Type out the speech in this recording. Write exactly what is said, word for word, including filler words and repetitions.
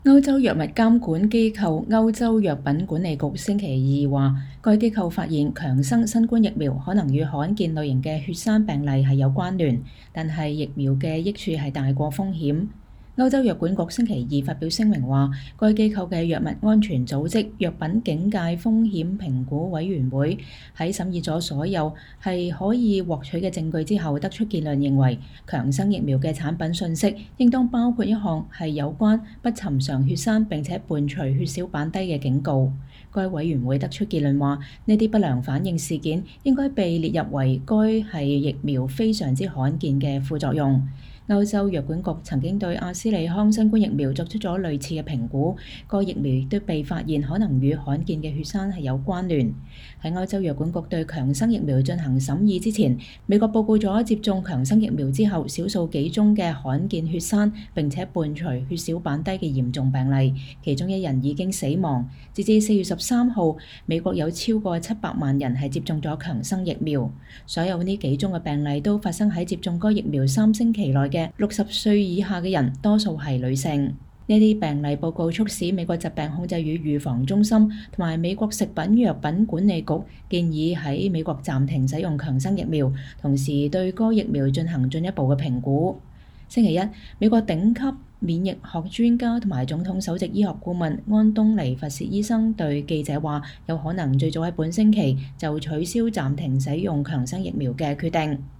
歐洲藥物監管機構歐洲藥品管理局星期二話，該機構發現強生新冠疫苗可能與罕見類型嘅血栓病例係有關聯，但係疫苗嘅益處係大過風險。歐洲藥管局星期二發表聲明話，該機構嘅藥物安全組織藥品警戒風險評估委員會喺審議咗所有係可以獲取嘅證據之後，得出結論，認為強生疫苗嘅產品信息應當包括一項係有關不尋常血栓並且伴隨血小板低嘅警告。該委員會得出結論話，呢啲不良反應事件應該被列入為該係疫苗非常之罕見嘅副作用。歐洲藥管局曾經對阿斯利康新冠疫苗作出咗類似嘅評估，該疫苗亦都被發現可能與罕見嘅血栓係有關聯。喺歐洲藥管局對強生疫苗進行審議之前，美國報告咗接種強生疫苗之後少數幾宗嘅罕見血栓並且伴隨血小板低嘅嚴重病例，其中一人已經死亡。截至四月十三號，美國有超過七百萬人係接種咗強生疫苗。所有呢幾宗嘅病例都發生喺接種該疫苗三星期內嘅六十歲以下嘅人，多數係女性。呢啲病例報告促使美國疾病控制與預防中心同埋美國食品藥品管理局建議喺美國暫停使用強生疫苗，同時對該疫苗進行進一步嘅評估。星期一，美國頂級免疫學專家同埋總統首席醫學顧問安東尼·佛薛醫生對記者話，有可能最早喺本星期就取消暫停使用強生疫苗嘅決定。